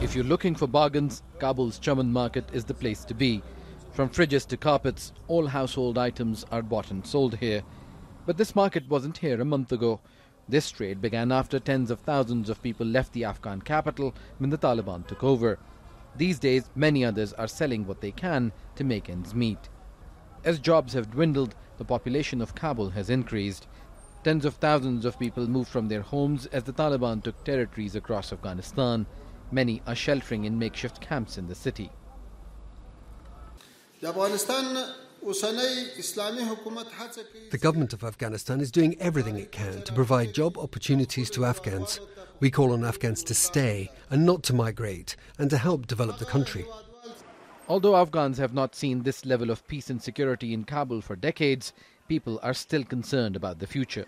If you're looking for bargains, Kabul's Chaman market is the place to be. From fridges to carpets, all household items are bought and sold here. But this market wasn't here a month ago. This trade began after tens of thousands of people left the Afghan capital when the Taliban took over. These days, many others are selling what they can to make ends meet. As jobs have dwindled, the population of Kabul has increased. Tens of thousands of people moved from their homes as the Taliban took territories across Afghanistan. Many are sheltering in makeshift camps in the city. The government of Afghanistan is doing everything it can to provide job opportunities to Afghans. We call on Afghans to stay and not to migrate, and to help develop the country. Although Afghans have not seen this level of peace and security in Kabul for decades, people are still concerned about the future.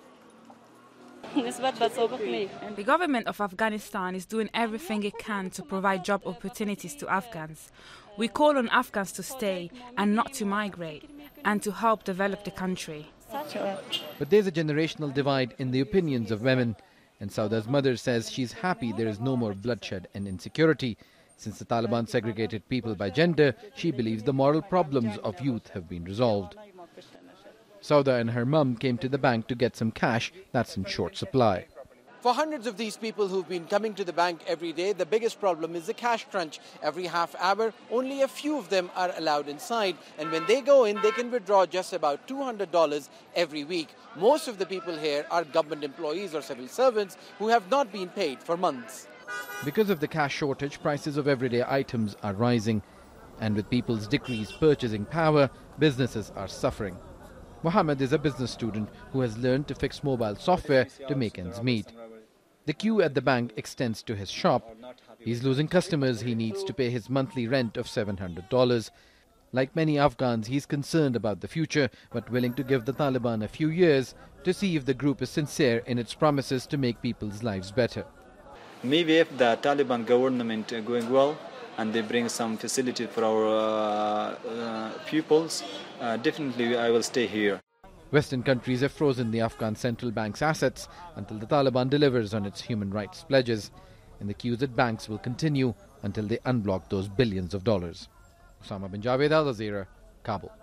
The government of Afghanistan is doing everything it can to provide job opportunities to Afghans. We call on Afghans to stay and not to migrate, and to help develop the country. But there's a generational divide in the opinions of women, and Sauda's mother says she's happy there is no more bloodshed and insecurity. Since the Taliban segregated people by gender, she believes the moral problems of youth have been resolved. Sauda and her mum came to the bank to get some cash that's in short supply. For hundreds of these people who've been coming to the bank every day, the biggest problem is the cash crunch. Every half hour, only a few of them are allowed inside. And when they go in, they can withdraw just about $200 every week. Most of the people here are government employees or civil servants who have not been paid for months. Because of the cash shortage, prices of everyday items are rising. And with people's decreased purchasing power, businesses are suffering. Mohammed is a business student who has learned to fix mobile software to make ends meet. The queue at the bank extends to his shop. He's losing customers he needs to pay his monthly rent of $700. Like many Afghans, he's concerned about the future, but willing to give the Taliban a few years to see if the group is sincere in its promises to make people's lives better. Maybe if the Taliban government going well and they bring some facility for our pupils, definitely I will stay here. Western countries have frozen the Afghan central bank's assets until the Taliban delivers on its human rights pledges. And the queues at banks will continue until they unblock those billions of dollars. Osama bin Javed, Al Jazeera, Kabul.